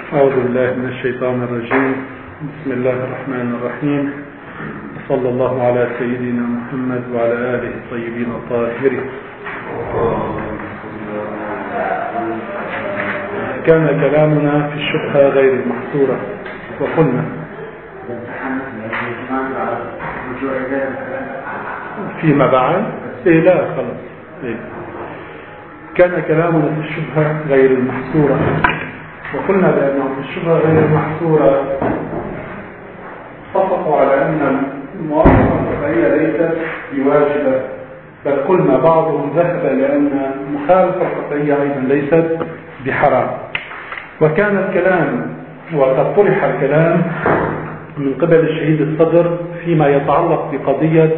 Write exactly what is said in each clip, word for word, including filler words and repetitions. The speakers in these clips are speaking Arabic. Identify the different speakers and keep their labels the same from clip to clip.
Speaker 1: أعوذ بالله من الشيطان الرجيم. بسم الله الرحمن الرحيم. صلى الله على سيدنا محمد وعلى آله الطيبين الطاهرين. كان كلامنا في الشبهة غير المحصورة، وقلنا فيما بعد إيه لا خلاص إيه. كان كلامنا في الشبهة غير المحصورة، وقلنا بأنه في الشبهة غير المحصورة اتفقوا على أن الموافقة القطعية ليست بواجبة، بل قلنا بعضهم ذهب لأن المخالفة القطعية أيضا ليست بحرام. وكان الكلام وقد طرح الكلام من قبل الشهيد الصدر فيما يتعلق بقضية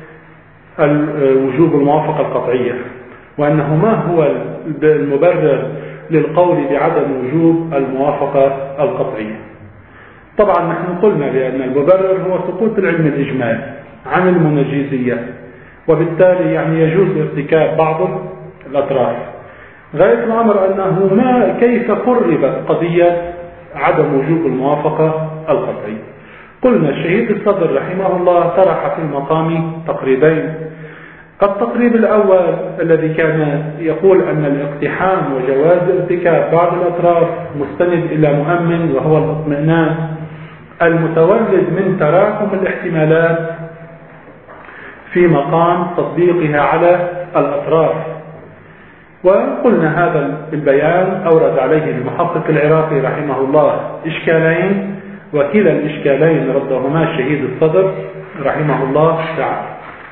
Speaker 1: وجوب الموافقة القطعية، وأنه ما هو المبرر للقول بعدم وجوب الموافقة القطعية. طبعا نحن قلنا بأن المبرر هو سقوط العلم الإجمالي عن المنجزية، وبالتالي يعني يجوز ارتكاب بعض الأطراف. غاية الأمر أنه ما كيف قربت قضية عدم وجوب الموافقة القطعية. قلنا الشهيد الصدر رحمه الله طرح في المقام تقريبين. التقريب الأول الذي كان يقول أن الاقتحام وجواز ارتكاب بعض الأطراف مستند إلى مؤمن، وهو الاطمئنان المتولد من تراكم الاحتمالات في مقام تطبيقها على الأطراف. وقلنا هذا البيان أورد عليه المحقق العراقي رحمه الله إشكالين، وكلا الإشكالين ردهما الشهيد الصدر رحمه الله تعالى.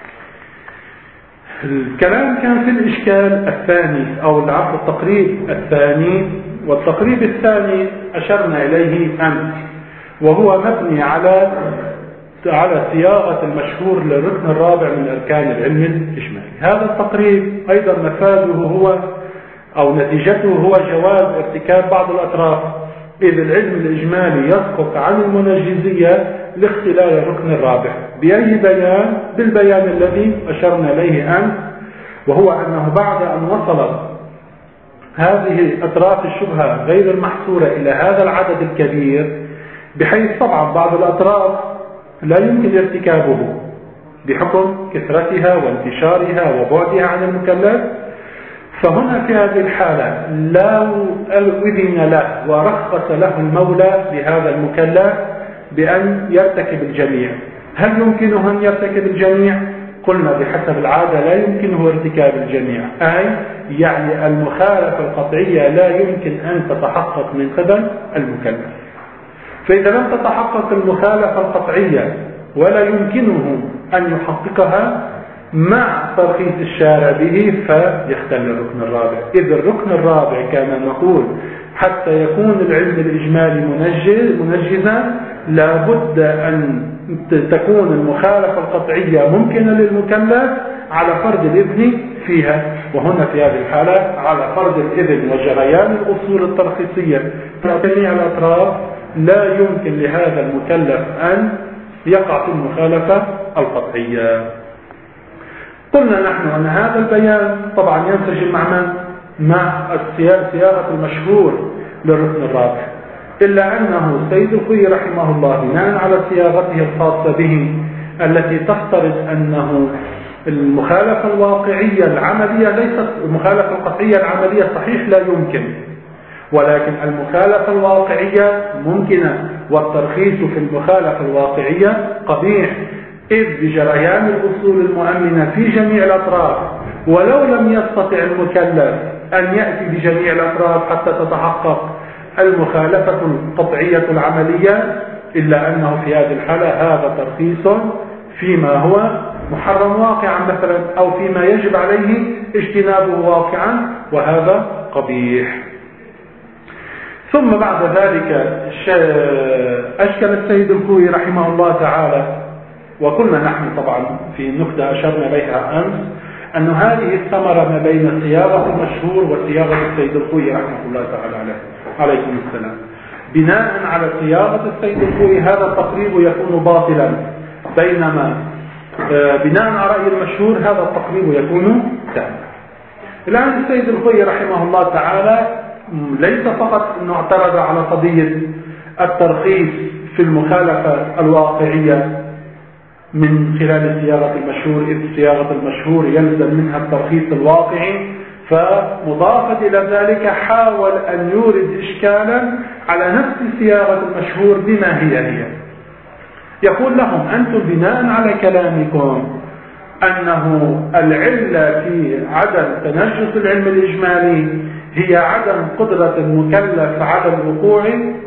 Speaker 1: الكلام كان في الإشكال الثاني أو العفو التقريب الثاني، والتقريب الثاني أشرنا إليه أمس، وهو مبني على على صياغة المشهور للركن الرابع من أركان العلم الإجمالي. هذا التقريب أيضا مفاده هو أو نتيجته هو جواز ارتكاب بعض الأطراف، إذ العلم الإجمالي يسقط عن المنجزية لاختلال الركن الرابع. بأي بيان؟ بالبيان الذي أشرنا إليه أمس، وهو أنه بعد أن وصلت هذه أطراف الشبهة غير المحصورة إلى هذا العدد الكبير، بحيث طبعا بعض الأطراف لا يمكن ارتكابه بحكم كثرتها وانتشارها وبعدها عن المكلف، فهنا في هذه الحالة لا أذن له ورخص له المولى لهذا المكلف بأن يرتكب الجميع. هل يمكنه أن يرتكب الجميع؟ قلنا بحسب العادة لا يمكنه ارتكاب الجميع، أي يعني المخالفة القطعية لا يمكن أن تتحقق من قبل المكلف. فإذا لم تتحقق المخالفة القطعية ولا يمكنه أن يحققها مع ترخيص الشارع به، فيختل الركن الرابع. إذ الركن الرابع كما نقول حتى يكون العلم الإجمالي منجز منجزا لابد أن تكون المخالفة القطعية ممكنة للمكلف على فرض الإذن فيها، وهنا في هذه الحالة على فرض الإذن وجريان الأصول الترخيصية جميع الأطراف لا يمكن لهذا المكلف أن يقع في المخالفة القطعية. قلنا نحن أن هذا البيان طبعا ينسجم مع من؟ مع الصياغة المشهور للركن الرابع، إلا أنه السيد الخوئي رحمه الله بناء على صياغته الخاصة به التي تفترض أنه المخالفة الواقعية العملية ليست المخالفة القطعية العملية صحيح لا يمكن، ولكن المخالفة الواقعية ممكنة، والترخيص في المخالفة الواقعية قبيح، إذ بجريان الأصول المؤمنة في جميع الأطراف، ولو لم يستطع المكلف أن يأتي بجميع الأطراف حتى تتحقق المخالفة القطعية العملية، إلا أنه في هذه الحالة هذا ترخيص فيما هو محرم واقعا مثلا، أو فيما يجب عليه اجتنابه واقعا، وهذا قبيح. ثم بعد ذلك أشكل السيد الخوئي رحمه الله تعالى، وقلنا نحن طبعا في نكتة أشرنا إليها أمس أن هذه الثمرة ما بين صياغة المشهور وصياغة السيد الخوئي رحمه الله تعالى عليه عليكم السلام. بناء على صياغة السيد الخوئي هذا التقريب يكون باطلا، بينما بناء على رأي المشهور هذا التقريب يكون تام. الآن السيد الخوئي رحمه الله تعالى ليس فقط أنه اعترض على قضية الترخيص في المخالفة الواقعية من خلال صياغة المشهور، إذ صياغة المشهور يلزم منها الترخيص الواقعي، فمضافة إلى ذلك حاول أن يورد إشكالا على نفس صياغة المشهور بما هي هي. يقول لهم أنتم بناء على كلامكم أنه العلة في عدم تنجس العلم الإجمالي هي عدم قدرة المكلف على الوقوع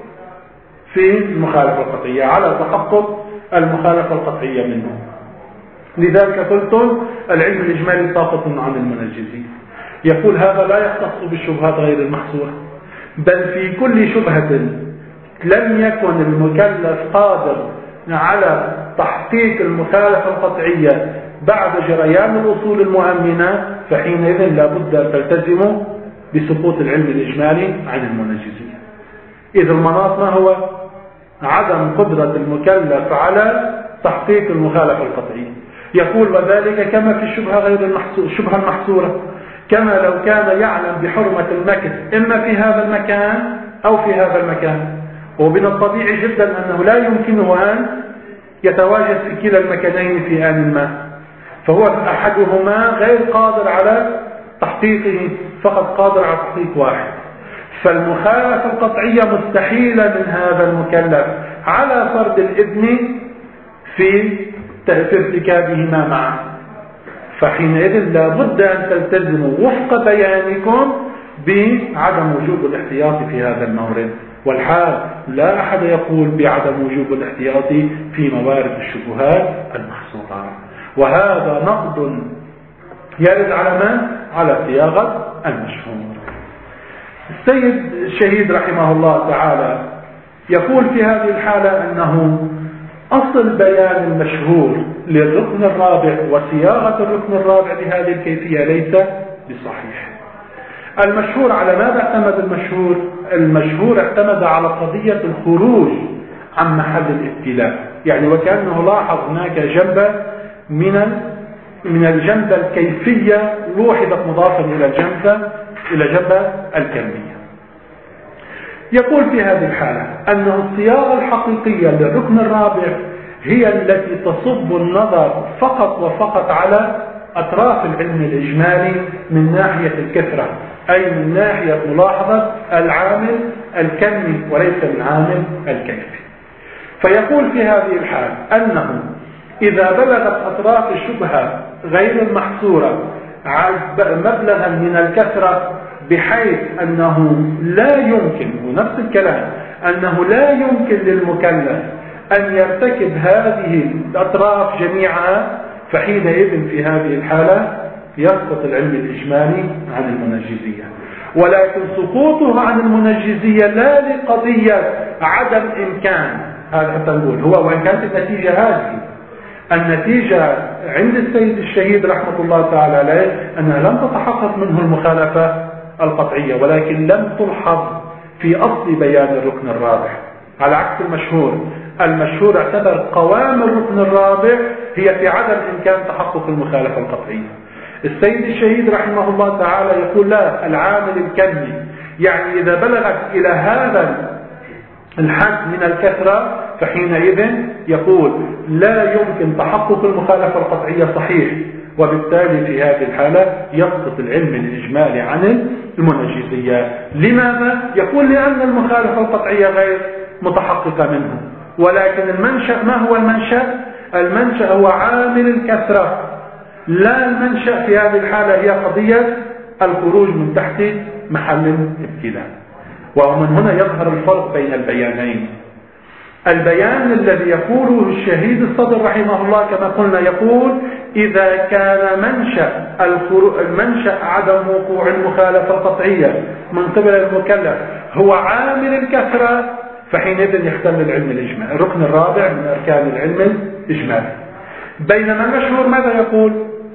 Speaker 1: في المخالفة القطعية، على تحقق المخالفة القطعية منه. لذلك قلتم العلم الإجمالي ساقط عن المنجزين. يقول هذا لا يختص بالشبهات غير المحصورة، بل في كل شبهة لم يكن المكلف قادر على تحقيق المخالفة القطعية بعد جريان الأصول المؤمنة، فحينئذ لا بد أن تلتزموا بسقوط العلم الإجمالي عن المنجزين. إذ المناط ما هو؟ عدم قدرة المكلف على تحقيق المخالفة القطعية. يقول وذلك كما في الشبهة غير المحصورة، الشبهة المحصورة، كما لو كان يعلم بحرمة المكث إما في هذا المكان أو في هذا المكان، ومن الطبيعي جدا أنه لا يمكنه أن يتواجد في كلا المكانين في آن ما، فهو أحدهما غير قادر على تحقيقه، فقط قادر على تحقيق واحد. فالمخالفة القطعية مستحيلة من هذا المكلف على فرض الإذن في ارتكابهما معا، فحينئذ لا بد أن تلتزموا وفق بيانكم بعدم وجوب الاحتياط في هذا المورد، والحال لا أحد يقول بعدم وجوب الاحتياط في موارد الشبهات المحصورة. وهذا نقد يرد على من؟ على صياغة المشهور. السيد الشهيد رحمه الله تعالى يقول في هذه الحالة أنه أصل بيان المشهور للركن الرابع وصياغة الركن الرابع بهذه الكيفية ليس بصحيح. المشهور على ماذا اعتمد المشهور؟ المشهور اعتمد على قضية الخروج عن محل الابتلاء، يعني وكأنه لاحظ هناك جنبة من من الجنبة الكيفية لوحدت مضافا إلى الجنبة إلى جنبة الكمية. يقول في هذه الحالة أن الصياغة الحقيقية للركن الرابع هي التي تصب النظر فقط وفقط على أطراف العلم الإجمالي من ناحية الكثرة، أي من ناحية ملاحظة العامل الكمي وليس من عامل الكيفي. فيقول في هذه الحال أنه إذا بلغت أطراف الشبهة غير المحصورة مبلغا من الكثرة بحيث أنه لا يمكن، ونفس الكلام، أنه لا يمكن للمكلف أن يرتكب هذه الأطراف جميعها، فحينئذ في هذه الحالة يسقط العلم الإجمالي عن المنجزية. ولكن سقوطه عن المنجزية لا لقضية عدم إمكان، هذا حتى نقول هو وإن كانت النتيجة هذه، النتيجة عند السيد الشهيد رحمة الله تعالى عليه أنها لم تتحقق منه المخالفة القطعية، ولكن لم تلحظ في أصل بيان الركن الرابع، على عكس المشهور. المشهور اعتبر قوام الركن الرابع هي في عدم إمكان تحقق المخالفة القطعية. السيد الشهيد رحمه الله تعالى يقول لا، العامل الكمي، يعني إذا بلغت إلى هذا الحد من الكثرة فحينئذ يقول لا يمكن تحقق المخالفة القطعية صحيح، وبالتالي في هذه الحالة يسقط العلم الإجمالي عن المنجزية. لماذا؟ يقول لأن المخالفة القطعية غير متحققة منه، ولكن المنشأ ما هو المنشأ؟ المنشأ هو عامل الكثرة، لا المنشأ في هذه الحالة هي قضية الخروج من تحت محل الابتلاء. ومن هنا يظهر الفرق بين البيانين. البيان الذي يقوله الشهيد الصدر رحمه الله كما قلنا يقول إذا كان منشأ المنشأ عدم وقوع المخالفة القطعية من قبل المكلف هو عامل الكثرة، فحينئذ يختل العلم الإجمالي، الركن الرابع من أركان العلم الإجمالي. بينما المشهور ماذا يقول؟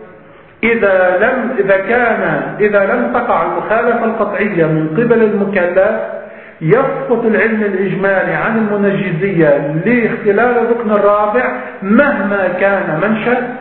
Speaker 1: إذا لم إذا كان إذا لم تقع المخالفة القطعية من قبل المكلف يسقط العلم الإجمالي عن المنجزية لاختلال الركن الرابع مهما كان منشأ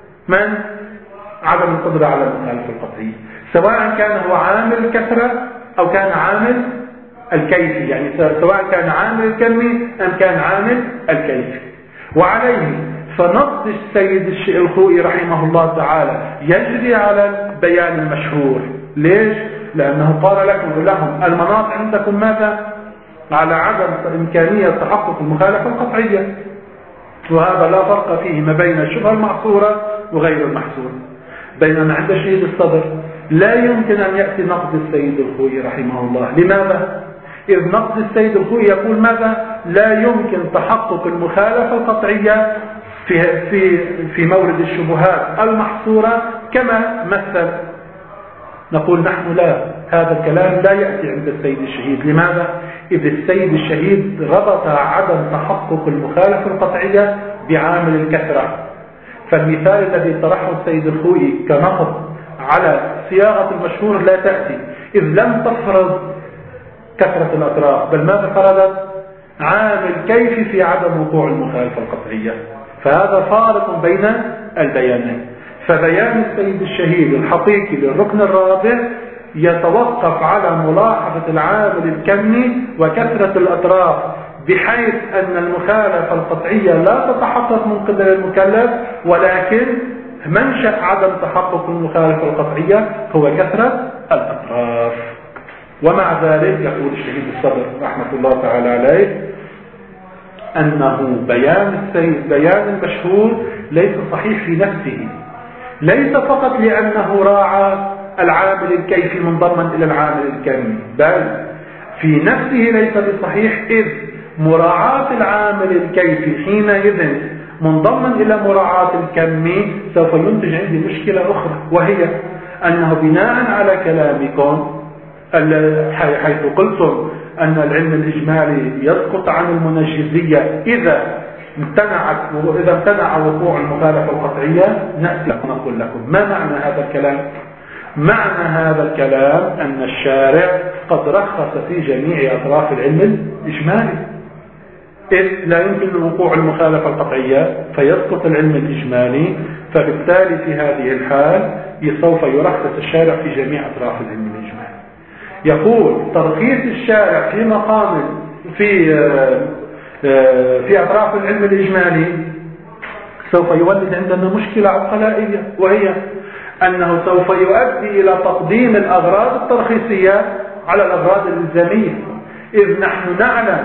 Speaker 1: من عدم القدرة على المخالفة القطعية، سواء كان هو عامل الكثرة أو كان عامل الكيفي، يعني سواء كان عامل الكمي أم كان عامل الكيفي. وعليه فنص السيد الخوئي رحمه الله تعالى يجري على البيان المشهور. ليش؟ لأنه قال لكم لهم المناط عندكم ماذا؟ على عدم إمكانية تحقق المخالفة القطعية، وهذا لا فرق فيه ما بين الشبهة المعصورة وغير المحصورة. بينما عند شهيد الصدر لا يمكن أن يأتي نقد السيد الخوئي رحمه الله. لماذا؟ إذ نقد السيد الخوئي يقول ماذا؟ لا يمكن تحقق المخالفة القطعية في في في مورد الشبهات المحصورة كما مثل. نقول نحن لا، هذا الكلام لا يأتي عند السيد الشهيد. لماذا؟ إذ السيد الشهيد ربط عدم تحقق المخالفة القطعية بعامل الكثرة. فالمثال الذي طرحه السيد الخوئي كنقد على صياغة المشهور لا تأتي، إذ لم تفرض كثرة الأطراف، بل ماذا فرضت؟ عامل كيفي في عدم وقوع المخالفة القطعية. فهذا فارق بين البيانين. فبيان السيد الشهيد الحقيقي للركن الرابع يتوقف على ملاحظة العامل الكمي وكثرة الأطراف، بحيث أن المخالفة القطعية لا تتحقق من قبل المكلف، ولكن منشأ عدم تحقق المخالفة القطعية هو كثرة الأطراف. ومع ذلك يقول الشهيد الصدر رحمة الله تعالى عليه أنه بيان السيد بيان المشهور ليس صحيح في نفسه، ليس فقط لأنه راعى العامل الكيفي منضما إلى العامل الكمي، بل في نفسه ليس بصحيح، إذ مراعاة العامل الكيفي حينئذ منضما إلى مراعاة الكمي سوف ينتج عندي مشكلة أخرى، وهي أنه بناء على كلامكم حيث قلتم أن العلم الإجمالي يسقط عن المنجزية إذا امتنعت وإذا امتنع وقوع المخالفة القطعية، نأتي نقول لكم ما معنى هذا الكلام. معنى هذا الكلام أن الشارع قد رخص في جميع أطراف العلم الإجمالي، إذ لا يمكن وقوع المخالفة القطعية فيسقط العلم الإجمالي، فبالتالي في هذه الحال سوف يرخص الشارع في جميع أطراف العلم الإجمالي. يقول ترخيص الشارع في مقام في في أطراف العلم الإجمالي سوف يولد عندنا مشكلة عقلائية، وهي أنه سوف يؤدي إلى تقديم الأغراض الترخيصية على الأغراض الإلزامية، إذ نحن نعلم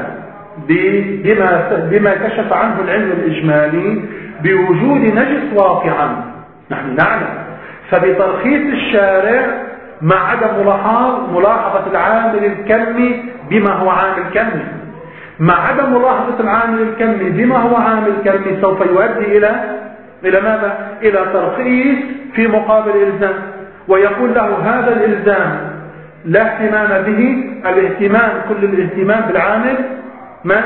Speaker 1: بما بما كشف عنه العلم الإجمالي بوجود نجس واقعا، نحن نعلم. فبترخيص الشارع مع عدم ملاحظة العامل الكمي بما هو عامل كمي، مع عدم ملاحظة العامل الكمي بما هو عامل كمي سوف يؤدي إلى إلى ماذا؟ إلى ترخيص في مقابل إلزام، ويقول له هذا الإلزام لا اهتمام به، الاهتمام كل الاهتمام بالعامل ما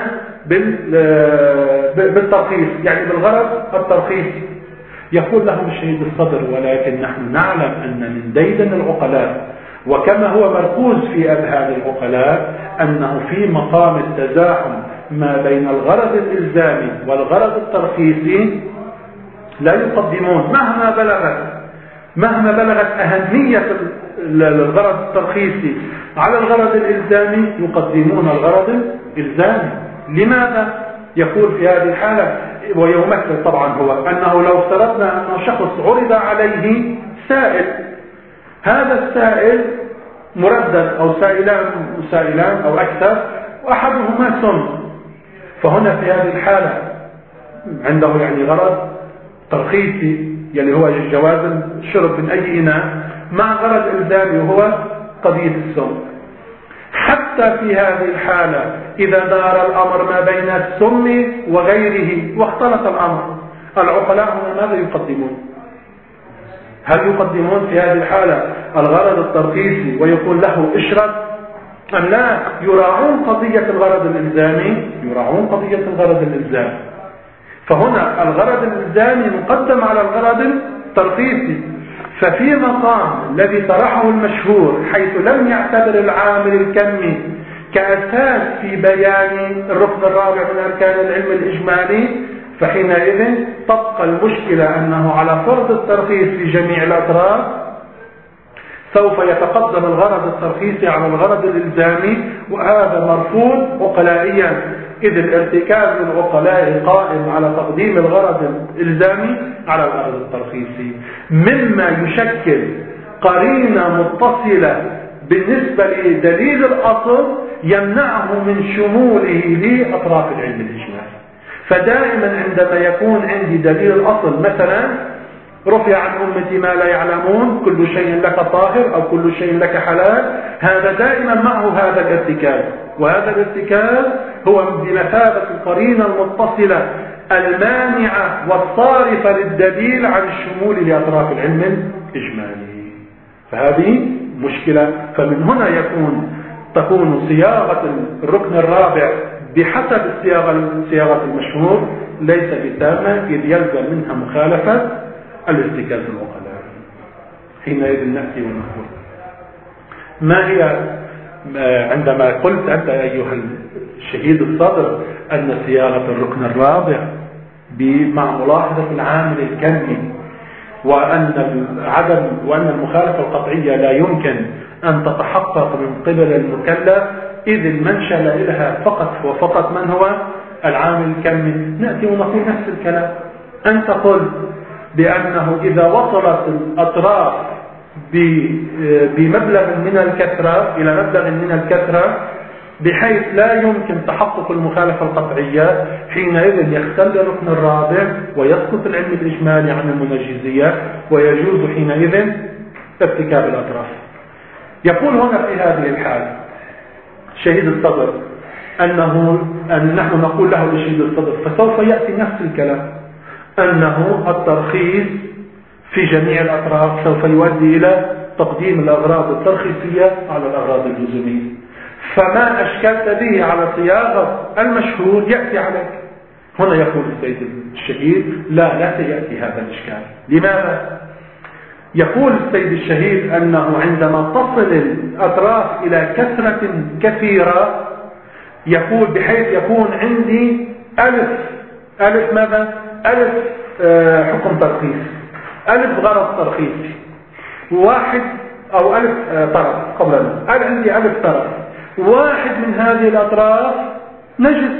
Speaker 1: بالترخيص، يعني بالغرض الترخيصي. يقول له الشهيد الصدر ولكن نحن نعلم أن من ديدن العقلاء وكما هو مركوز في أذهان العقلاء أنه في مقام التزاحم ما بين الغرض الإلزامي والغرض الترخيصي لا يقدمون مهما بلغت مهما بلغت أهمية الغرض الترخيصي على الغرض الإلزامي، يقدمون الغرض الإلزامي. لماذا؟ يقول في هذه الحالة ويمثل طبعا هو أنه لو افترضنا أن شخص عرض عليه سائل، هذا السائل مردد أو سائلان سائلان أو أكثر وأحدهما سم، فهنا في هذه الحالة عنده يعني غرض ترخيصي يعني هو جواز الشرب من أي إناء مع غرض إلزامي وهو قضية السم. حتى في هذه الحالة إذا دار الأمر ما بين السم وغيره واختلط الأمر، العقلاء هنا ماذا يقدمون؟ هل يقدمون في هذه الحالة الغرض الترخيصي ويقول له اشرب، أم لا يراعون قضية الغرض الإلزامي؟ يراعون قضية الغرض الإلزامي. فهنا الغرض الإلزامي مقدم على الغرض الترخيصي. ففي مقام الذي طرحه المشهور حيث لم يعتبر العامل الكمي كأساس في بيان الركن الرابع من أركان العلم الإجمالي، فحينئذ تبقى المشكلة أنه على فرض الترخيص في جميع الأطراف سوف يتقدم الغرض الترخيصي على الغرض الإلزامي، وهذا مرفوض عقلائيا، إذ الارتكاز العقلائي قائم على تقديم الغرض الإلزامي على الغرض الترخيصي، مما يشكل قرينة متصلة بالنسبة لدليل الأصل يمنعه من شموله لأطراف العلم الإجمالي. فدائما عندما يكون عندي دليل الأصل، مثلا رفع عن أمتي ما لا يعلمون، كل شيء لك طاهر أو كل شيء لك حلال، هذا دائما معه هذا الارتكاز، وهذا الارتكاز هو بمثابة القرينة المتصلة المانعة والصارفة للدليل عن الشمول لأطراف العلم الإجمالي. فهذه مشكلة. فمن هنا يكون تكون صياغة الركن الرابع بحسب الصياغة صياغة المشهور ليس بتامة، إذ يلزم منها مخالفة الارتكاز العقلاء. حينئذ نأتي ونقول ما هي، عندما قلت أنت أيها الشهيد الصدر أن صياغة الركن الرابع مع ملاحظة العامل الكمي، وأن عدم وأن المخالفة القطعية لا يمكن أن تتحقق من قبل المكلف، إذ المنشأ لها فقط وفقط من هو العامل الكمي. نأتي ونقول نفس الكلام. أنت قلت بأنه إذا وصلت الأطراف بمبلغ من الكثرة إلى مبلغ من الكثرة بحيث لا يمكن تحقق المخالفة القطعية، حينئذ يختل الركن الرابع ويسقط العلم الإجمالي عن المنجزية، ويجوز حينئذ ارتكاب الأطراف. يقول هنا في هذه الحال شهيد الصدر أنه أن نحن نقول له لشهيد الصدر، فسوف يأتي نفس الكلام، أنه الترخيص في جميع الأطراف سوف يؤدي إلى تقديم الأغراض الترخيصية على الأغراض اللزومية. فما أشكلت به على صياغة المشهور يأتي عليك. هنا يقول السيد الشهيد لا لا سيأتي هذا الإشكال. لماذا؟ يقول السيد الشهيد أنه عندما تصل الأطراف إلى كثرة كثيرة، يقول بحيث يكون عندي ألف ألف ماذا؟ ألف آه حكم ترخيص، ألف غرض ترخيصي، واحد أو ألف آه طرف قبلنا، أنا عندي ألف طرف، واحد من هذه الأطراف نجس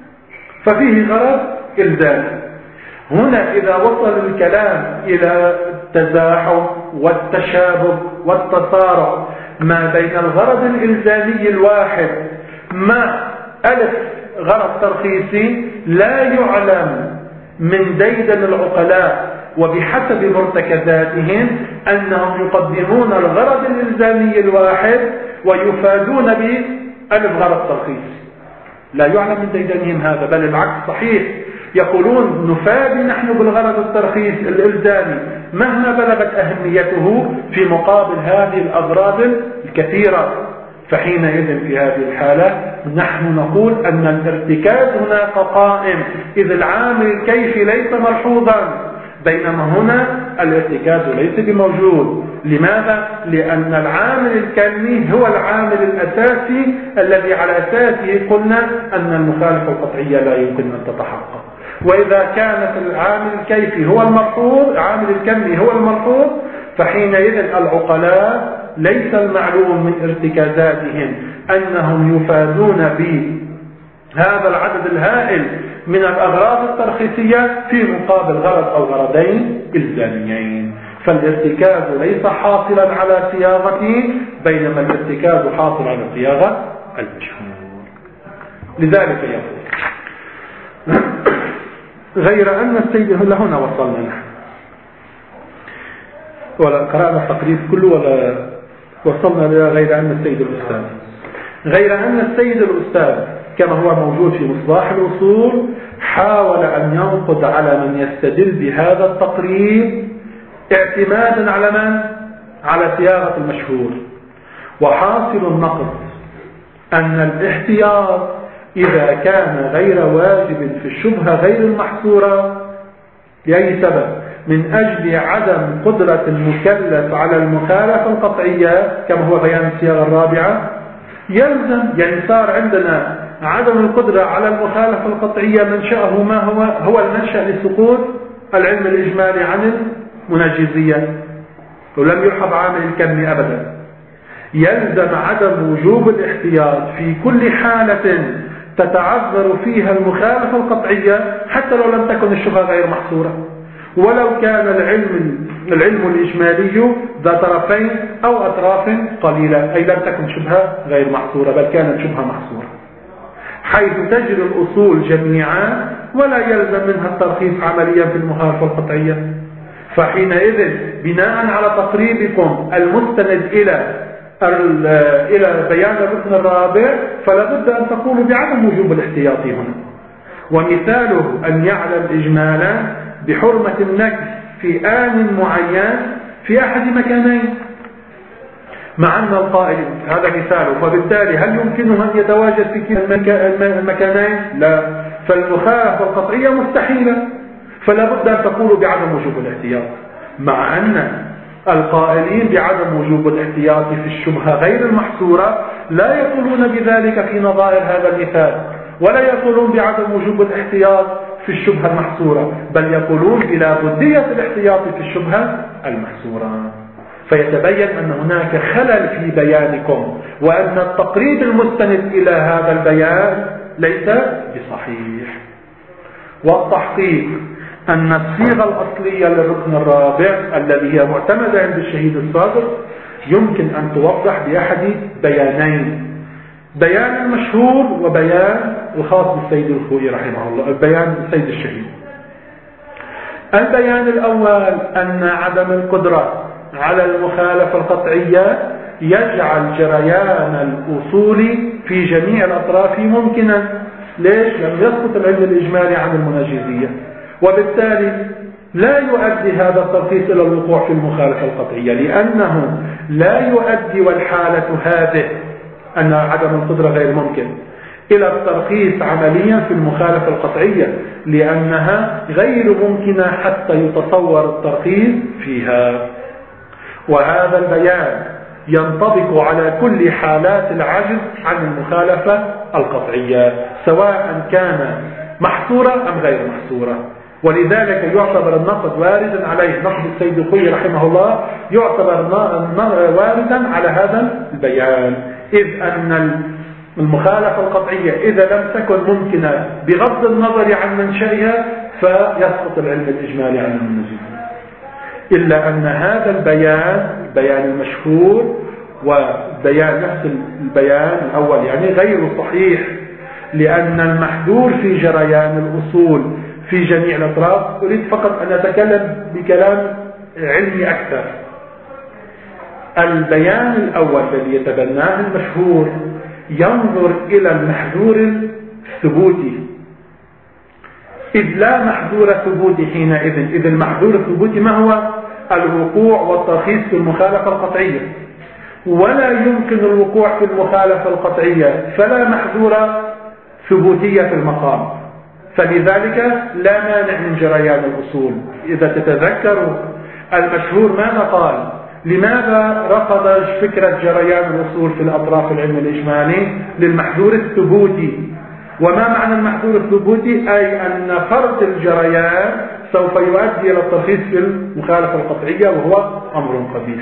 Speaker 1: ففيه غرض إلزامي. هنا إذا وصل الكلام إلى التزاحم والتشابه والتصارع ما بين الغرض الإلزامي الواحد مع ألف غرض ترخيصي، لا يعلم من ديدن العقلاء وبحسب مرتكزاتهم أنهم يقدمون الغرض الإلزامي الواحد ويفادون بألف غرض ترخيصي. لا يعلم من ديدنهم هذا، بل العكس صحيح، يقولون نفادي نحن بالغرض الترخيص الإلزامي مهما بلغت أهميته في مقابل هذه الأغراض الكثيرة. فحينئذ في هذه الحالة نحن نقول أن الارتكاز هناك قائم، إذ العامل الكيفي ليس ملحوظا، بينما هنا الارتكاز ليس بموجود. لماذا؟ لأن العامل الكمي هو العامل الأساسي الذي على أساسه قلنا أن المخالفة القطعية لا يمكن أن تتحقق. وإذا كانت العامل الكيفي هو الملحوظ، عامل الكمي هو الملحوظ، فحينئذ العقلاء ليس المعلوم من ارتكازاتهم أنهم يفادون بهذا العدد الهائل من الأغراض الترخيصية في مقابل غرض أو غرضين إلزاميين. فالارتكاز ليس حاصلا على صياغته، بينما الارتكاز حاصل على صياغة المشهور. لذلك يقول غير أن السيد لهنا وصلنا نحن ولا قرأنا التقريب كله ولا وصلنا إلى غير أن السيد الأستاذ غير أن السيد الأستاذ كما هو موجود في مصباح الوصول حاول أن ينقض على من يستدل بهذا التقريب اعتمادا على من؟ على صياغة المشهور. وحاصل النقض أن الاحتياط إذا كان غير واجب في الشبهة غير المحصورة لأي سبب من أجل عدم قدرة المكلف على المخالفة القطعية كما هو بيان الصياغة الرابعة، يلزم يعني صار عندنا عدم القدرة على المخالفة القطعية منشأه ما هو؟ هو المنشأ لسقوط العلم الإجمالي عن المنجزية. ولم يلحظ عامل الكم أبدا. يلزم عدم وجوب الاحتياط في كل حالة تتعذر فيها المخالفة القطعية حتى لو لم تكن الشبهة غير محصورة، ولو كان العلم العلم الإجمالي ذا طرفين أو أطراف قليلة، أي لم تكن شبهة غير محصورة بل كانت شبهة محصورة، حيث تجري الأصول جميعا ولا يلزم منها الترخيص عمليا في المخالفة القطعية. فحينئذ بناء على تقريبكم المستند إلى إلى بيان الركن الرابع فلا بد أن تقولوا بعدم وجوب الاحتياط هنا. ومثاله أن يعلم إجمالا بحرمة النكس في آن معين في أحد مكانين، مع أن القائل هذا مثاله، فبالتالي هل يمكنه أن يتواجد في كلا المكانين؟ لا، فالمخالفة القطعية مستحيلة، فلا بد أن تقولوا بعدم وجوب الاحتياط، مع أن القائلين بعدم وجوب الاحتياط في الشبهة غير المحصورة لا يقولون بذلك في نظائر هذا المثال، ولا يقولون بعدم وجوب الاحتياط في الشبهة المحصورة، بل يقولون بلا بدية الاحتياط في الشبهة المحصورة. فيتبين أن هناك خلل في بيانكم، وأن التقريب المستند إلى هذا البيان ليس بصحيح. والتحقيق أن الصيغة الأصلية للركن الرابع الذي هي معتمدة عند الشهيد الصادق يمكن أن توضح بأحد بيانين: بيان المشهور وبيان الخاص بالسيد الخوئي رحمه الله، بيان السيد الشهيد. البيان الأول أن عدم القدرة على المخالفة القطعية يجعل جريان الأصول في جميع الأطراف ممكنا. ليش؟ لم يسقط العلم الإجمالي عن المناجزية، وبالتالي لا يؤدي هذا الترخيص إلى الوقوع في المخالفة القطعية، لأنه لا يؤدي والحالة هذه أن عدم القدرة غير ممكن إلى الترخيص عمليا في المخالفة القطعية، لأنها غير ممكنة حتى يتصور الترخيص فيها. وهذا البيان ينطبق على كل حالات العجز عن المخالفة القطعية سواء كان محصورة أم غير محصورة. ولذلك يعتبر النقد واردا عليه، نقد السيد الخوئي رحمه الله يعتبر واردا على هذا البيان، إذ أن المخالفة القطعية إذا لم تكن ممكنة بغض النظر عن منشأها فيسقط العلم الإجمالي عن المنجزية. إلا أن هذا البيان البيان المشهور وبيان نفس البيان الأول يعني غير صحيح، لأن المحذور في جريان الأصول في جميع الأطراف. أريد فقط أن أتكلم بكلام علمي أكثر. البيان الأول الذي يتبناه المشهور ينظر إلى المحذور الثبوتي، إذ لا محذور ثبوتي حينئذ، إذ المحذور الثبوتي ما هو؟ الوقوع والترخيص في المخالفة القطعية، ولا يمكن الوقوع في المخالفة القطعية فلا محذور ثبوتية في المقام، فلذلك لا مانع من جريان الأصول. إذا تتذكروا المشهور ماذا قال؟ لماذا رفض فكرة جريان الأصول في الأطراف العلم الإجمالي؟ للمحذور الثبوتي. وما معنى المحذور الثبوتي؟ أي أن فرط الجريان سوف يؤدي إلى الترخيص في المخالفة القطعية، وهو أمر قبيح.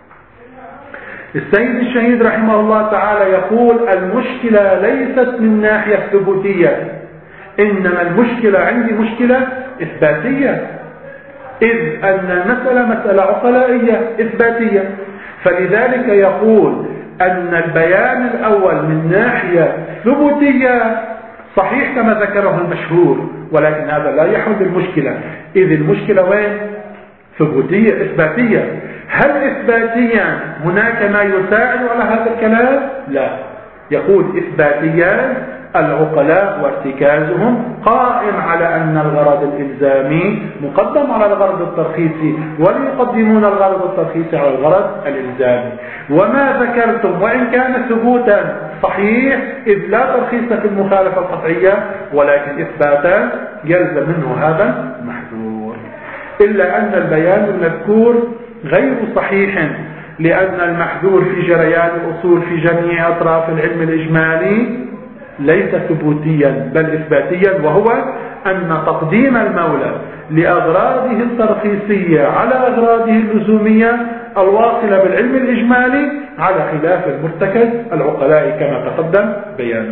Speaker 1: السيد الشهيد رحمه الله تعالى يقول المشكلة ليست من ناحية ثبوتية، إنما المشكلة عندي مشكلة إثباتية، إذ أن المسألة مسألة عقلائية إثباتية. فلذلك يقول أن البيان الأول من ناحية ثبوتية صحيح كما ذكره المشهور، ولكن هذا لا يحل المشكلة، إذ المشكلة وين؟ ثبوتية إثباتية. هل إثباتيا هناك ما يساعد على هذا الكلام؟ لا، يقول إثباتيا العقلاء وارتكازهم قائم على أن الغرض الإلزامي مقدم على الغرض الترخيصي، ويقدمون الغرض الترخيصي على الغرض الإلزامي. وما ذكرتم وإن كان ثبوتا صحيح، إذ لا ترخيص في المخالفة القطعية، ولكن إثباتا يلزم منه هذا المحذور. إلا أن البيان المذكور غير صحيح، لأن المحذور في جريان الأصول في جميع أطراف العلم الإجمالي ليس ثبوتيا بل إثباتيا، وهو أن تقديم المولى لأغراضه الترخيصية على أغراضه اللزومية الواصلة بالعلم الإجمالي على خلاف المرتكز العقلاء كما تقدم بيانه،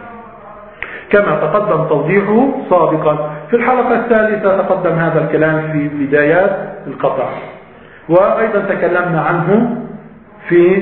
Speaker 1: كما تقدم توضيحه سابقا. في الحلقة الثالثة تقدم هذا الكلام في بدايات القطع، وأيضا تكلمنا عنه في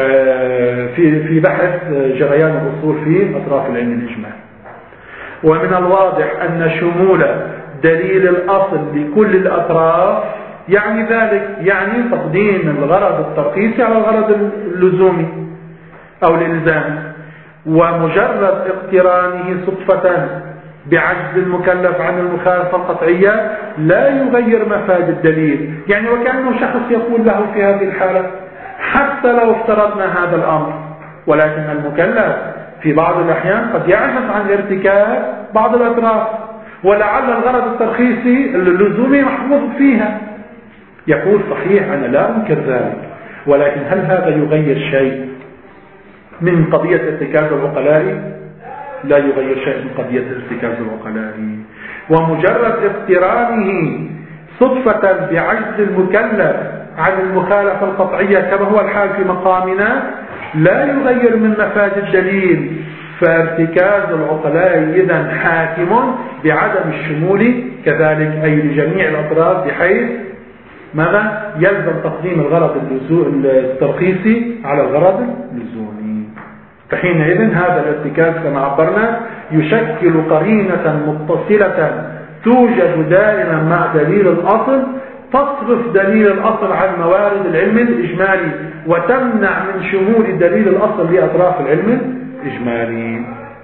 Speaker 1: في في بحث جريان الأصول في أطراف العلم الإجمالي. ومن الواضح أن شمول دليل الأصل لكل الأطراف يعني ذلك، يعني تقديم الغرض الترخيصي على الغرض اللزومي أو الإلزامي، ومجرد اقترانه صدفة بعجز المكلف عن المخالفة القطعية لا يغير مفاد الدليل. يعني وكأنه شخص يقول له في هذه الحالة حتى لو افترضنا هذا الأمر، ولكن المكلف في بعض الأحيان قد يعجز عن ارتكاب بعض الأطراف، ولعل الغرض الترخيصي اللزومي محفوظ فيها. يقول صحيح أنا لا أنكر ذلك، ولكن هل هذا يغير شيء من قضية ارتكاز العقلاء؟ لا يغير شيء من قضية ارتكاز العقلاء. ومجرد اقترانه صدفة بعجز المكلف عن المخالفة القطعية كما هو الحال في مقامنا لا يغير من مفاد الدليل، فارتكاز العقلاء إذن حاكم بعدم الشمول كذلك، أي لجميع الأطراف، بحيث ماذا؟ يلزم تقديم الغرض الترخيصي على الغرض اللزومي. فحينئذ هذا الارتكاز كما عبرنا يشكل قرينة متصلة توجد دائما مع دليل الأصل، تصرف دليل الأصل عن موارد العلم الإجمالي وتمنع من شمول دليل الأصل لأطراف العلم الإجمالي.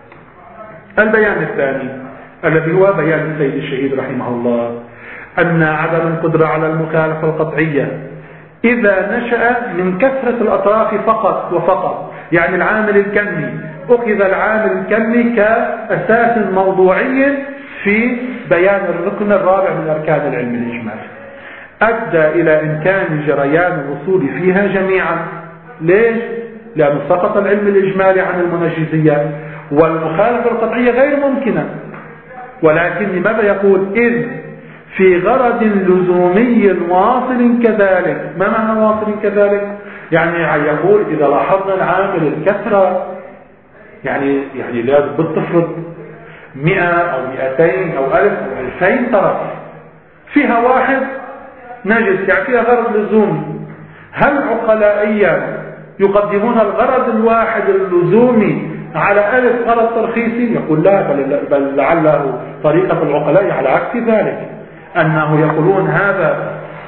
Speaker 1: البيان الثاني الذي هو بيان السيد الشهيد رحمه الله أن عدم القدرة على المخالفة القطعية إذا نشأ من كثرة الأطراف فقط وفقط، يعني العامل الكمي، أخذ العامل الكمي كأساس موضوعي في بيان الركن الرابع من أركان العلم الإجمالي، أدى إلى إمكان جريان الوصول فيها جميعا. ليش؟ لأنه سقط العلم الإجمالي عن المنجزيات والمخالفة القطعية غير ممكنة. ولكن لماذا يقول إذ في غرض لزومي واصل كذلك؟ ما معنى واصل كذلك؟ يعني يقول إذا لاحظنا العامل الكثرة، يعني يعني لازم بتفرض مئة أو مئتين أو ألف أو ألفين طرف، فيها واحد نجس يعني فيها غرض لزومي، هل عقلائيا يقدمون الغرض الواحد اللزومي على ألف غرض ترخيصي؟ يقول لا، بل, بل لعله طريقة العقلاء على عكس ذلك، أنه يقولون هذا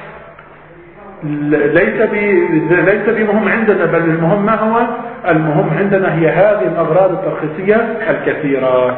Speaker 1: ليس ليس بمهم عندنا، بل المهم ما هو؟ المهم عندنا هي هذه الأغراض الترخيصية الكثيرة.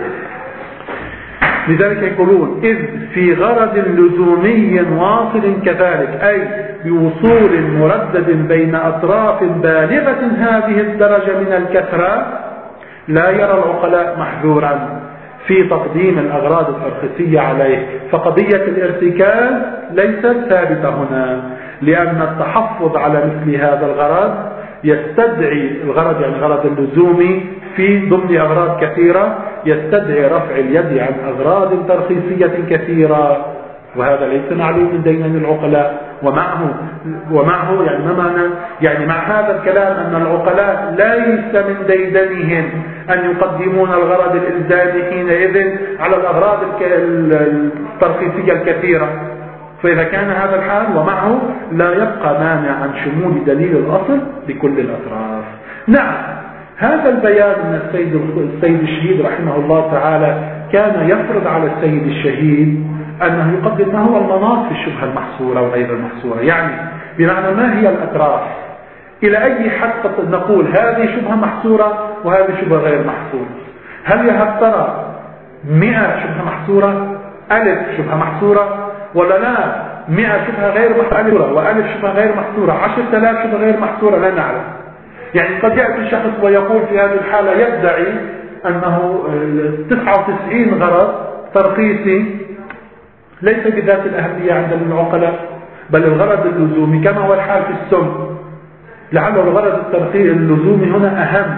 Speaker 1: لذلك يقولون إذ في غرض لزومي واصل كذلك، أي بوصول مردد بين أطراف بالغة هذه الدرجة من الكثرة، لا يرى العقلاء محذورا في تقديم الأغراض الترخيصية عليه. فقضية الارتكاز ليست ثابتة هنا، لأن التحفظ على مثل هذا الغرض يستدعي الغرض يعني غرض اللزومي في ضمن أغراض كثيرة، يستدعي رفع اليد عن أغراض ترخيصية كثيرة، وهذا ليس معلوم من ديننا العقلاء. ومعه ومعه يعني ما معنى؟ يعني مع هذا الكلام أن العقلاء ليس من ديدنهم أن يقدمون الغرض الإلزامي حينئذ على الأغراض الترخيصية الكثيرة. فإذا كان هذا الحال ومعه لا يبقى مانع عن شمول دليل الأصل لكل الأطراف. نعم، هذا البيان من السيد السيد الشهيد رحمه الله تعالى كان يفرض على السيد الشهيد أنه يقدم ما هو المناط في الشبهة المحصورة وغير المحصورة، يعني بمعنى ما هي الأطراف، إلى أي حد نقول هذه شبهة محصورة وهذه شبهة غير محصورة. هل يا ترى مئة شبهة محصورة، ألف شبهة محصورة، ولا لا مئة شبهة غير محصورة وألف شبهة غير محصورة، عشرة آلاف شبهة غير محصورة؟ لا نعلم. يعني قد يأتي شخص ويقول في هذه الحالة يدعي أنه تسعة وتسعين غرض ترخيصي ليس بذات الأهمية عند العقلاء، بل الغرض اللزومي كما هو الحال في السم، لعل الغرض الترخيصي اللزومي هنا أهم.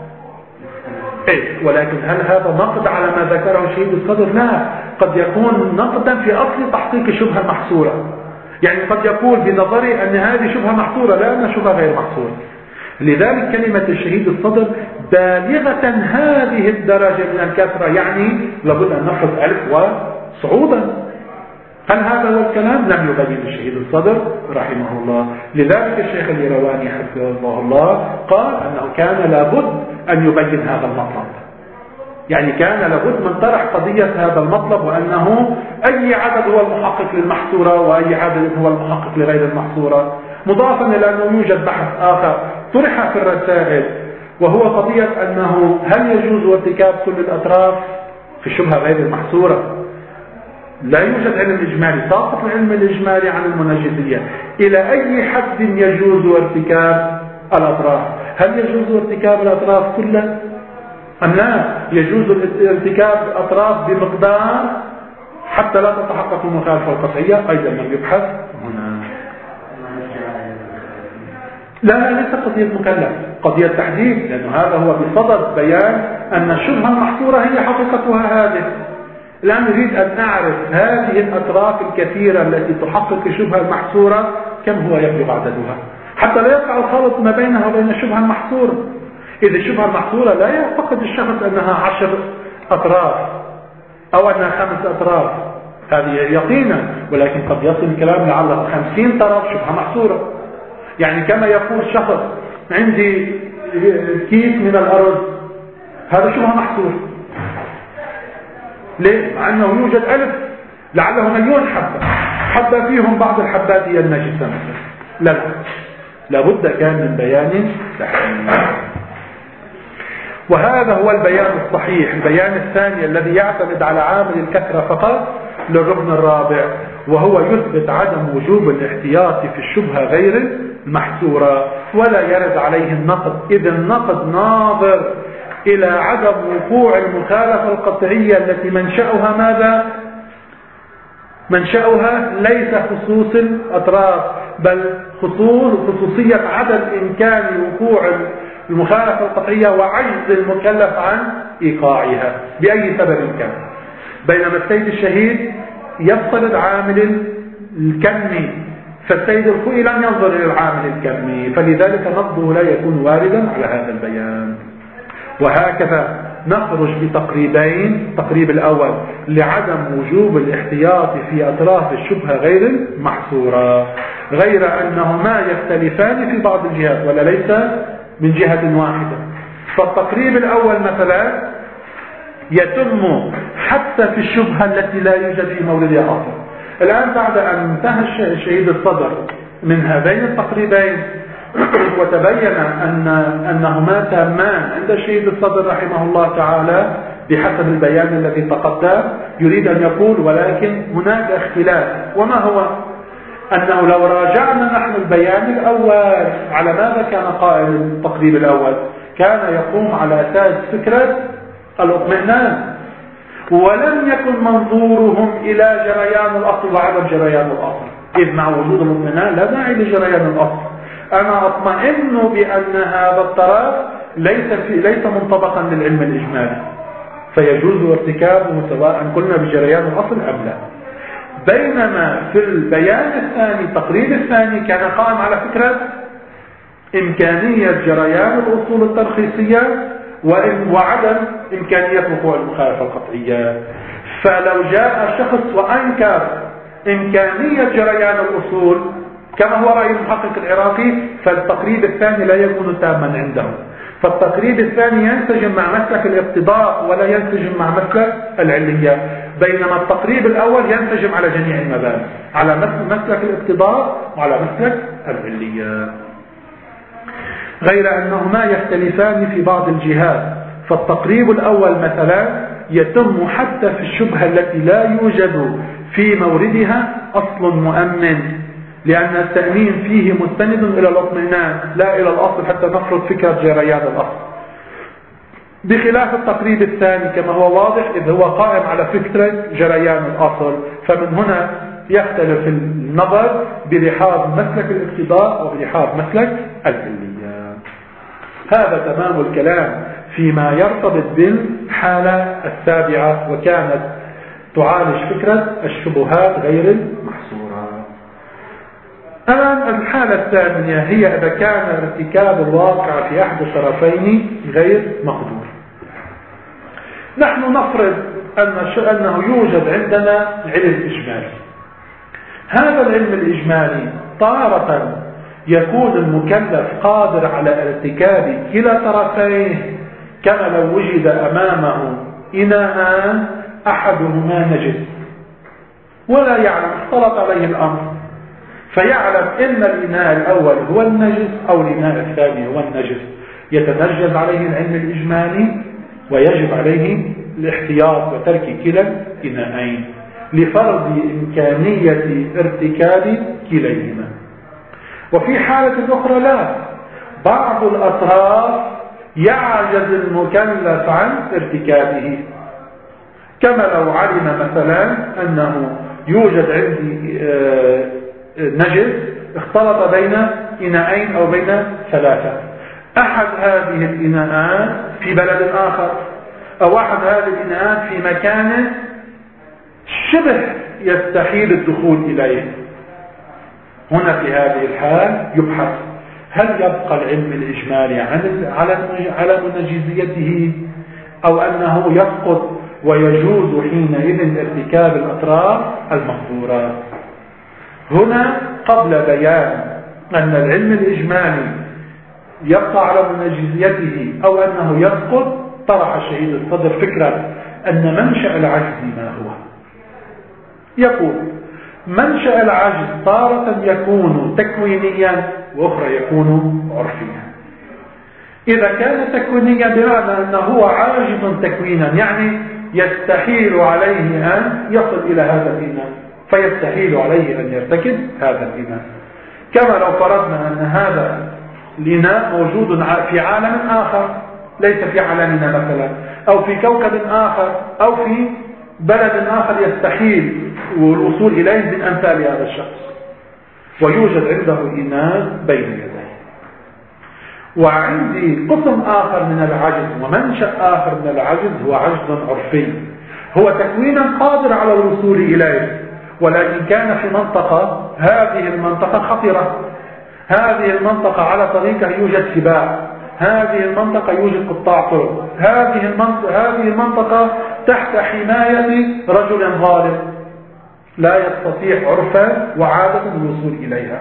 Speaker 1: إيه؟ ولكن هل هذا نقد على ما ذكره شهيد الصدر؟ لا، قد يكون نقدا في أصل تحقيق الشبهة المحصورة. يعني قد يقول بنظري أن هذه شبهة محصورة، لا أنها شبهة غير محصورة. لذلك كلمة الشهيد الصدر بالغة هذه الدرجة من الكثرة، يعني لابد أن نفرض ألف وصعودا. هل هذا هو الكلام؟ لم يبين الشهيد الصدر رحمه الله. لذلك الشيخ اليرواني حفظه الله قال أنه كان لابد أن يبين هذا المطلب، يعني كان لابد من طرح قضية هذا المطلب، وأنه أي عدد هو المحقق للمحصورة وأي عدد هو المحقق لغير المحصورة، مضافا إلى أنه يوجد بحث آخر طرح في الرسائل، وهو قضية أنه هل يجوز ارتكاب كل الأطراف في الشبهة غير المحصورة. لا يوجد علم إجمالي، ساقط العلم الإجمالي عن المناجزية. إلى أي حد يجوز ارتكاب الأطراف؟ هل يجوز ارتكاب الأطراف كلها أم لا؟ يجوز ارتكاب الأطراف بمقدار حتى لا تتحقق المخالفة القطعية، أيضا لم يبحث هنا. لا لا ليس قضية مكلف، قضية تحديد، لأن هذا هو بصدد بيان أن الشبهة المحصورة هي حقيقتها هذه. الآن أريد أن أعرف هذه الأطراف الكثيرة التي تحقق الشبهة المحصورة كم هو يبلغ عددها، حتى لا يقع الخلط ما بينها وبين الشبهة المحصورة. إذا الشبهة المحصورة لا يعتقد الشخص أنها عشر أطراف أو أنها خمس أطراف، هذه يقينا، ولكن قد يصل الكلام لعله خمسين طرف شبهة محصورة. يعني كما يقول شخص عندي كيس من الأرز، هذا شبهة محصورة. ليه؟ مع أنه يوجد ألف لعله مليون حبة، حبة فيهم بعض الحبات هي النجسة مثلا. لا لا لابد كان من بيان تحريم. وهذا هو البيان الصحيح. البيان الثاني الذي يعتمد على عامل الكثرة فقط للركن الرابع، وهو يثبت عدم وجوب الاحتياط في الشبهة غير المحصورة ولا يرد عليه النقد، إذ النقد ناظر إلى عدم وقوع المخالفة القطعية التي منشأها ماذا؟ منشأها ليس خصوص الأطراف، بل خصوص خصوصية عدم إمكان وقوع المخالفة القطعية وعجز المكلف عن إيقاعها بأي سبب كان. بينما السيد الشهيد يفترض عامل الكمي، فالسيد الخوئي لم ينظر إلى العامل الكمي، فلذلك نقده لا يكون واردا على هذا البيان. وهكذا نخرج بتقريبين. التقريب الأول لعدم وجوب الاحتياط في أطراف الشبهة غير المحصورة، غير أنهما يختلفان في بعض الجهات ولا ليس من جهة واحدة. فالتقريب الأول مثلا يتم حتى في الشبهة التي لا يوجد في موردها أصلا. الآن بعد أن انتهى الشهيد الصدر من هذين التقريبين وتبين أن أنهما تامان عند الشهيد الصدر رحمه الله تعالى بحسب البيان الذي تقدم، يريد أن يقول ولكن هناك اختلاف. وما هو؟ أنه لو راجعنا نحن البيان الأول على ماذا كان قائل التقريب الأول؟ كان يقوم على أساس فكرة الاطمئنان، ولم يكن منظورهم إلى جريان الأصل وعدم جريان الأصل، إذ مع وجود الاطمئنان لا داعي لجريان الأصل. أنا أطمئن بأن هذا الطرف ليس في ليس منطبقا للعلم الإجمالي، فيجوز ارتكابه سواء قلنا بجريان الأصل أم لا. بينما في البيان الثاني التقرير الثاني كان قائم على فكرة إمكانية جريان الأصول الترخيصية وعدم إمكانية وقوع المخالفة القطعية. فلو جاء شخص وأنكر إمكانية جريان الأصول كما هو رأي المحقق العراقي، فالتقريب الثاني لا يكون تاما عنده. فالتقريب الثاني ينسجم مع مسلك الاقتضاء ولا ينسجم مع مسلك العلية، بينما التقريب الأول ينسجم على جميع المباني، على مسلك الاقتضاء وعلى مسلك العلية، غير أنهما يختلفان في بعض الجهات. فالتقريب الأول مثلا يتم حتى في الشبهة التي لا يوجد في موردها أصل مؤمن، لأن التأمين فيه مستند إلى الاطمئنان لا إلى الأصل حتى نفرض فكرة جريان الأصل، بخلاف التقريب الثاني كما هو واضح إذ هو قائم على فكرة جريان الأصل. فمن هنا يختلف النظر بلحاظ مسلك الاقتضاء وبلحاظ مسلك العلية. هذا تمام الكلام فيما يرتبط بالحالة السابعة، وكانت تعالج فكرة الشبهات غير المحصورة. الآن الحالة الثانية هي إذا كان ارتكاب الواقع في أحد الطرفين غير مقدور. نحن نفرض أنه يوجد عندنا علم إجمالي. هذا العلم الإجمالي تارة يكون المكلف قادر على ارتكاب كلا طرفيه، كما لو وجد أمامه إناءان أحدهما نجس ولا يعلم، اختلط عليه الأمر، فيعلم إن الإناء الأول هو النجس أو الإناء الثاني هو النجس، يتنجز عليه العلم الإجمالي ويجب عليه الاحتياط وترك كلا الإناءين لفرض إمكانية ارتكاب كليهما. وفي حالة أخرى لا، بعض الأطراف يعجز المكلف عن ارتكابه، كما لو علم مثلا أنه يوجد عندي نجس اختلط بين إناءين أو بين ثلاثة، أحد هذه الإناءات في بلد آخر أو أحد هذه الإناءات في مكان شبه يستحيل الدخول إليه. هنا في هذه الحال يبحث هل يبقى العلم الإجمالي على منجزيته أو أنه يسقط ويجوز حينئذ ارتكاب الأطراف المقدورة. هنا قبل بيان أن العلم الإجمالي يبقى على منجزيته أو أنه يسقط، طرح الشهيد الصدر فكرة أن منشأ العجز ما هو. يقول منشأ العجز تارة يكون تكوينيا وأخرى يكون عرفيا. إذا كان تكوينيا بمعنى أنه هو عاجز تكوينا، يعني يستحيل عليه أن يصل إلى هذا الإناء، فيستحيل عليه أن يرتكب هذا الإناء، كما لو فرضنا أن هذا الإناء موجود في عالم آخر ليس في عالمنا مثلا، أو في كوكب آخر أو في بلد آخر يستحيل الوصول إليه من أمثال هذا الشخص، ويوجد عنده إناء بين يديه. وعندي قسم آخر من العجز ومنشأ آخر من العجز هو عجز عرفي، هو تكوينا قادر على الوصول إليه، ولكن كان في منطقة، هذه المنطقة خطرة، هذه المنطقة على طريقة يوجد سباع، هذه المنطقة يوجد قطاع طرق، هذه المنطقة, هذه المنطقة تحت حماية رجل ظالم لا يستطيع عرفا وعادة الوصول إليها.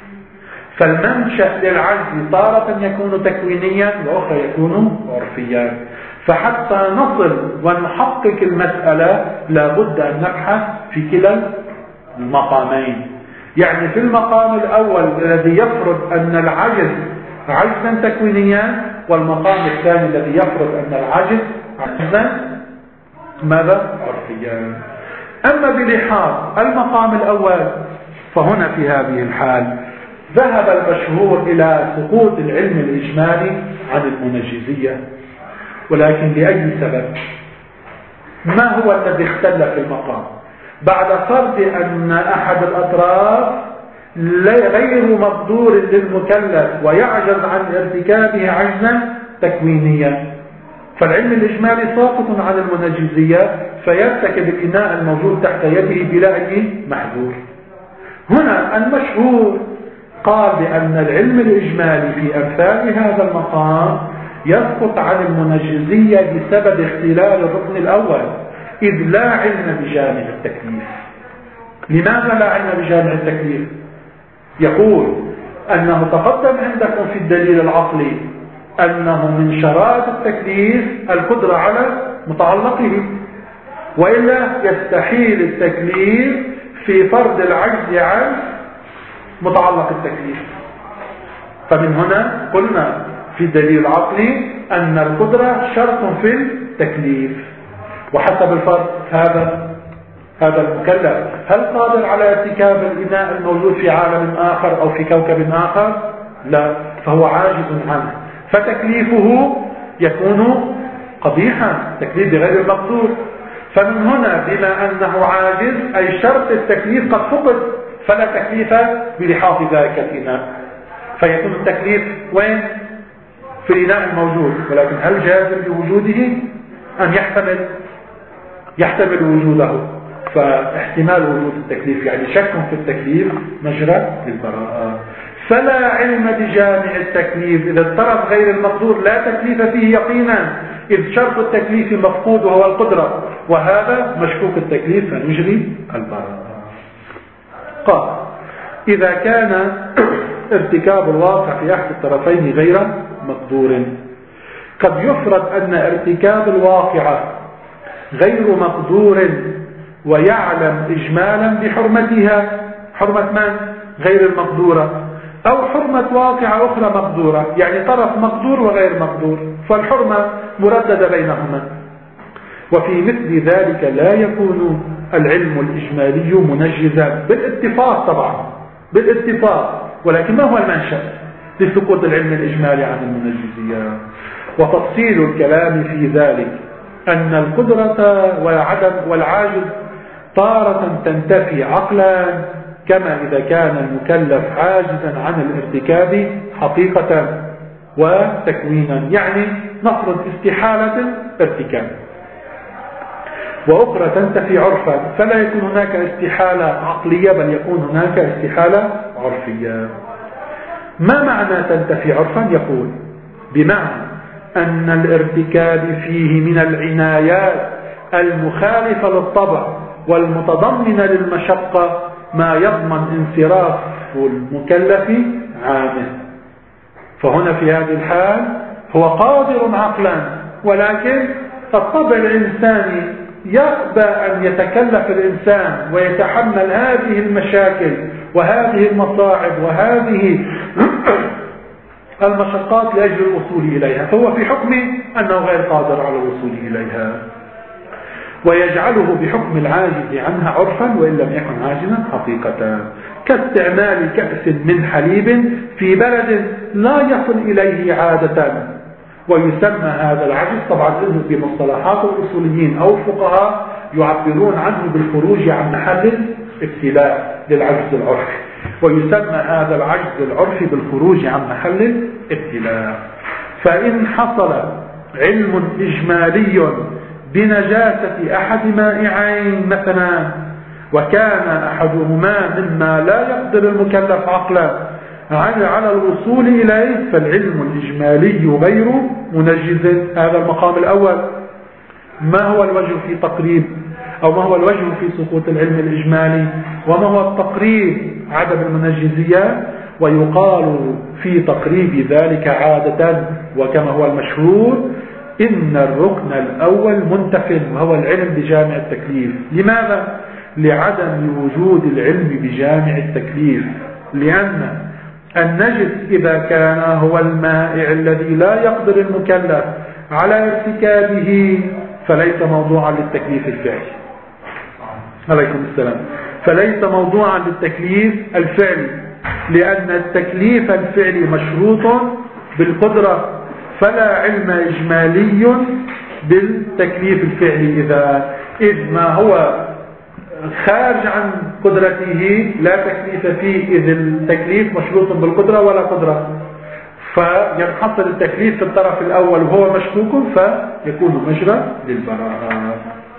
Speaker 1: فالمنشأ للعجز تارة يكون تكوينيا وأخرى يكون عرفيا. فحتى نصل ونحقق المسألة لابد أن نبحث في كلا المقامين. يعني في المقام الأول الذي يفرض أن العجز عجزا تكوينيا، والمقام الثاني الذي يفرض أن العجز عجزا ماذا؟ عرفيا. أما بلحاظ المقام الأول فهنا في هذه الحال ذهب المشهور إلى سقوط العلم الإجمالي عن المنجزية، ولكن لأي سبب؟ ما هو الذي اختل في المقام؟ بعد فرض أن أحد الأطراف غير مقدور للمكلف ويعجز عن ارتكابه عجزا تكوينيا، فالعلم الإجمالي ساقط عن المنجزية فيرتكب الإناء الموجود تحت يده بلا أي محذور. هنا المشهور قال بأن العلم الإجمالي في أمثال هذا المقام يسقط عن المنجزية بسبب اختلال الركن الأول، إذ لا علم بجامع التكليف. لماذا لا علم بجامع التكليف؟ يقول أنه تقدم عندكم في الدليل العقلي أنه من شرائط التكليف القدرة على متعلقه، وإلا يستحيل التكليف في فرض العجز عن متعلق التكليف. فمن هنا قلنا في الدليل العقلي أن القدرة شرط في التكليف، وحسب الفرض هذا هذا المكلف هل قادر على ارتكاب الإناء الموجود في عالم آخر أو في كوكب آخر؟ لا، فهو عاجز عنه، فتكليفه يكون قبيحا، تكليف بغير المقدور. فمن هنا بما أنه عاجز أي شرط التكليف قد فقد، فلا تكليف بلحاظ ذلك الإناء، فيكون التكليف وين؟ في الإناء الموجود، ولكن هل جازم بوجوده أم يحتمل يحتمل وجوده؟ فاحتمال وجود التكليف يعني شك في التكليف مجرى للبراءة. فلا علم بجامع التكليف إذا الطرف غير المقدور لا تكليف فيه يقينا، إذ شرط التكليف مفقود وهو القدرة، وهذا مشكوك التكليف فنجري البراءة. قال إذا كان ارتكاب الواقع في أحد الطرفين غير مقدور. قد يفرض أن ارتكاب الواقعة غير مقدور ويعلم إجمالا بحرمتها، حرمة من؟ غير المقدورة، أو حرمة واقعة أخرى مقدورة، يعني طرف مقدور وغير مقدور، فالحرمة مرددة بينهما. وفي مثل ذلك لا يكون العلم الإجمالي منجزا بالاتفاق، طبعا بالاتفاق، ولكن ما هو المنشأ لسقوط العلم الإجمالي عن المنجزية؟ وتفصيل الكلام في ذلك أن القدرة والعدم والعاجز تارة تنتفي عقلا، كما إذا كان المكلف عاجزا عن الارتكاب حقيقة وتكوينا، يعني نفرض استحالة ارتكاب، وأخرى تنتفي عرفا، فلا يكون هناك استحالة عقلية بل يكون هناك استحالة عرفية. ما معنى تنتفي عرفا؟ يقول بمعنى أن الارتكاب فيه من العنايات المخالفة للطبع والمتضمنة للمشقة ما يضمن انصراف المكلف عنه. فهنا في هذه الحال هو قادر عقلا، ولكن الطبع الإنساني يأبى أن يتكلف الإنسان ويتحمل هذه المشاكل وهذه المصاعب وهذه المشقات لأجل الوصول إليها، فهو في حكمه أنه غير قادر على الوصول إليها، ويجعله بحكم العاجز عنها عرفا وإن لم يكن عاجزا حقيقة، كاستعمال كأس من حليب في بلد لا يصل إليه عادة. ويسمى هذا العجز طبعا بمصطلحات الأصوليين أو الفقهاء يعبرون عنه بالخروج عن محل الابتلاء للعجز العرفي، ويسمى هذا العجز العرفي بالخروج عن محل الابتلاء. فإن حصل علم إجمالي بنجاسة أحد مائعين مثلا، وكان أحدهما مما لا يقدر المكلف عقلا على الوصول إليه، فالعلم الإجمالي غير منجز. هذا المقام الأول. ما هو الوجه في تقريب أو ما هو الوجه في سقوط العلم الإجمالي، وما هو التقريب عدم المنجزية؟ ويقال في تقريب ذلك عادة وكما هو المشهور إن الركن الأول منتف وهو العلم بجامع التكليف. لماذا؟ لعدم وجود العلم بجامع التكليف، لأن النجس إذا كان هو المائع الذي لا يقدر المكلف على ارتكابه فليس موضوعا للتكليف الفعلي. عليكم السلام. فليس موضوعا للتكليف الفعلي، لأن التكليف الفعلي مشروط بالقدرة، فلا علم إجمالي بالتكليف الفعلي إذا إذ ما هو خارج عن قدرته لا تكليف فيه، إذ التكليف مشروط بالقدرة ولا قدرة، فينحصر التكليف في الطرف الأول وهو مشكوك فيكون مجرى للبراءة.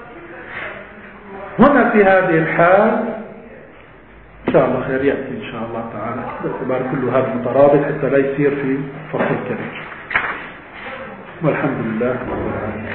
Speaker 1: هنا في هذه الحال إن شاء الله خير يأتي إن شاء الله تعالى، باعتبار كل هذا مترابط حتى لا يصير في فصل كبير. والحمد لله رب العالمين.